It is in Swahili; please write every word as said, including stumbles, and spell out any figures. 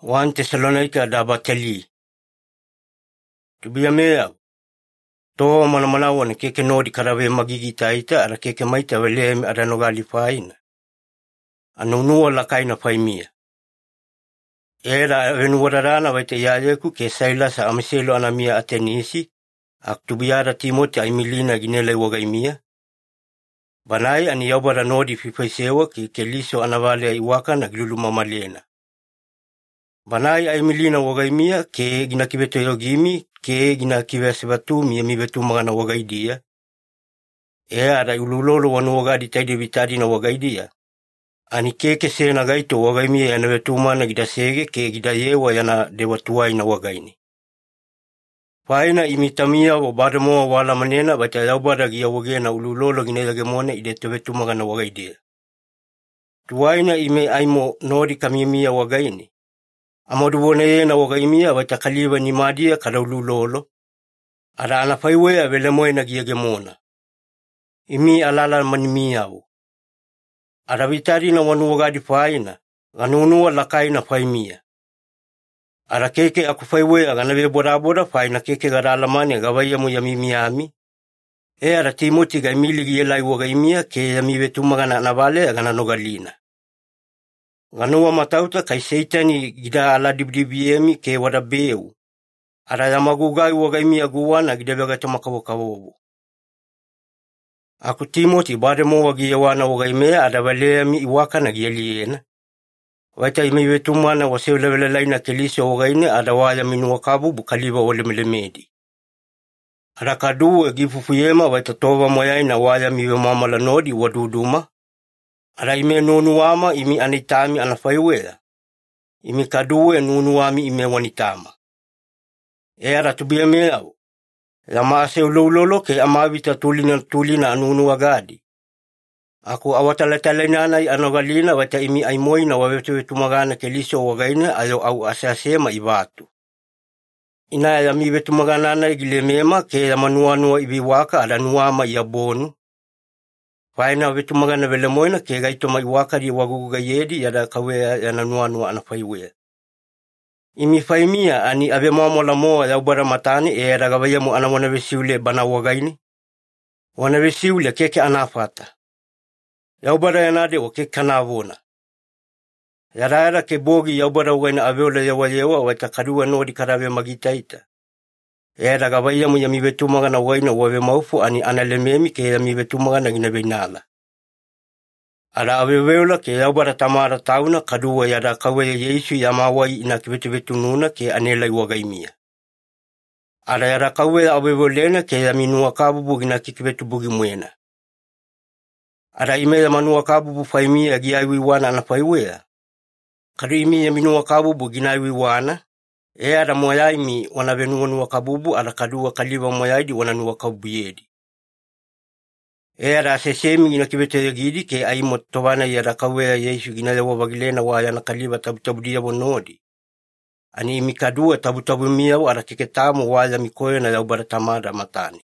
First Thessalonica dabatali. Tubia mea. To mana manawa na keke no di karawe magigita ita ara keke maita wele me ada nogali faina. Anu nuo la kaina faimia. Era venuwarana waite yayeku ke sailasa amselo anamia atenisi. Ak tubiara Timoti aimilina ginele wagaimia. Banai ani yaubara nodi fifaisewa ki keliso anavale iwaka na gilulu mamalena. Banai aimilina wagaimia ke gina kibeto yogimi ke gina kibesebatu mi mi betu magana wagaidia. E ara ululolo wanu wagadi taidi vitadi na wagaidia. Ani keke se na gaito wagaimia yana betu mana gida sege ke gida yewa yana dewatuai na wagaini. Faina imitamia wa badamoa wala manena bata yaubara gia wagena ululolo gina yagemone ide tebetu magana wagaidia. Tuwaina ime aimo nodi kamimia wagaini. Amoduwone na wagaimia bata kaliwa ni madia kada ululolo. Ara anafaiwea vele moe na giagemona. Imi alala manimiao. Ara vitari na wanu wagadi faina. Ganunua lakai na faimia. Ara keke akufaiwea ganawe bora bora faina keke gara alamane gawaya mo yami miami. E ara Timoti ga emili gielai wagaimia ke yami vetu magana navale gana nogalina. Ganua matauta kai seitani gida ala dibdibiemi ke wada beu. Ara yamagugai wagaimia guwana gida bega tamakawakawobu. Aku Timoti bade mo wagi wana wagaimea ada waleami iwaka na gieliena. Waita imi wetu mana wasewele wele laina kelisa wagaine ada waya minu wakabu bukaliwa wale milemedi. Ada kadu e gifufuyema waita towa moyai na waya miwe mamala nodi waduduma. Ada ime nunuama imi anitami anafaiwea. Imi kadu e nunuami ime wanitama. E ara tubia meao. Lama ase ulololo ke amawita tulina tulina anunu wagadi. Aku awatalatalainana anogalina wata imi aimoina wawetu wetu magana keliso wagaina ayo au asasema ibatu. Ina ya mi wetu magana na igilemema ke ya manuanua ibiwaka ada nuama iabonu. Faina wetu magana velemoina ke gaito maiwaka di waguga yedi yada kawea ya nanuanua anafaiwea. Imi faimia ani abe mamola moa ya ubara matani e ya ragawaya mo anawana wesiule bana wagaini. Wana wesiule keke anafata. Yaubara yanade o ke kanavona. Yaraera ke bogi yaubara wena aveola yawa yawa wata kadua nodi karawe magitaita. Era gawaya mo yami betu magana waina wawe maufu ani analememi ke yami betu magana gina benala. Ara aveola ke yaubara tamara tauna kadua yada kawe Yesu yamawai ina kibetu betu nuna ke anela iwagaimia. Ara yada kawe aveolena ke yami nuakabu gina kikibetu bugi mwena. Ara ime ya manua kabubu faimia giaiwi wana anafaiwea. Kadu ime ya minua kabubu ginaiwi wana. E ara moyaimi wana venua nua kabubu ara kadua kaliwa moyaidi wana nua kabubu yedi. E ara sesemi gina kibete ya gidi ke aimo towana ya rakawea Yesu gina lewa wagilena waya na kaliwa tabu tabu dia bonodi. Ani imi kadua tabu tabu miya ara kiketamu waya mikoyo na ya ubara tamada matani.